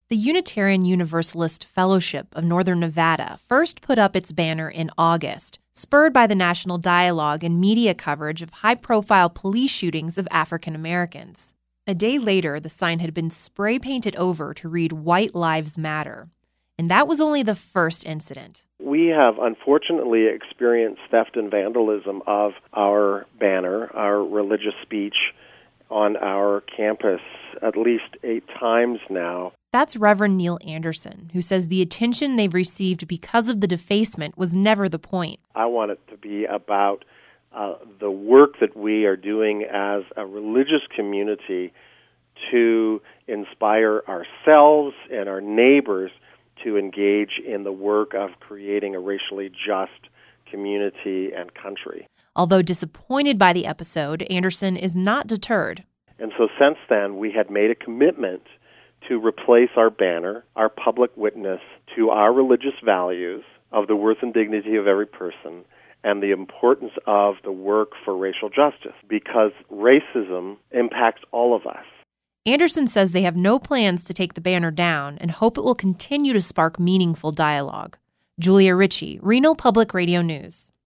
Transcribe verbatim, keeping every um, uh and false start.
The Unitarian Universalist Fellowship of Northern Nevada first put up its banner in August, spurred by the national dialogue and media coverage of high-profile police shootings of African Americans. A day later, the sign had been spray-painted over to read White Lives Matter. And that was only the first incident. We have unfortunately experienced theft and vandalism of our banner, our religious speech, on our campus at least eight times now. That's Reverend Neil Anderson, who says the attention they've received because of the defacement was never the point. I want it to be about uh, the work that we are doing as a religious community to inspire ourselves and our neighbors to engage in the work of creating a racially just community and country. Although disappointed by the episode, Anderson is not deterred. And so since then, we had made a commitment to replace our banner, our public witness to our religious values of the worth and dignity of every person and the importance of the work for racial justice, because racism impacts all of us. Anderson says they have no plans to take the banner down and hope it will continue to spark meaningful dialogue. Julia Ritchie, Reno Public Radio News.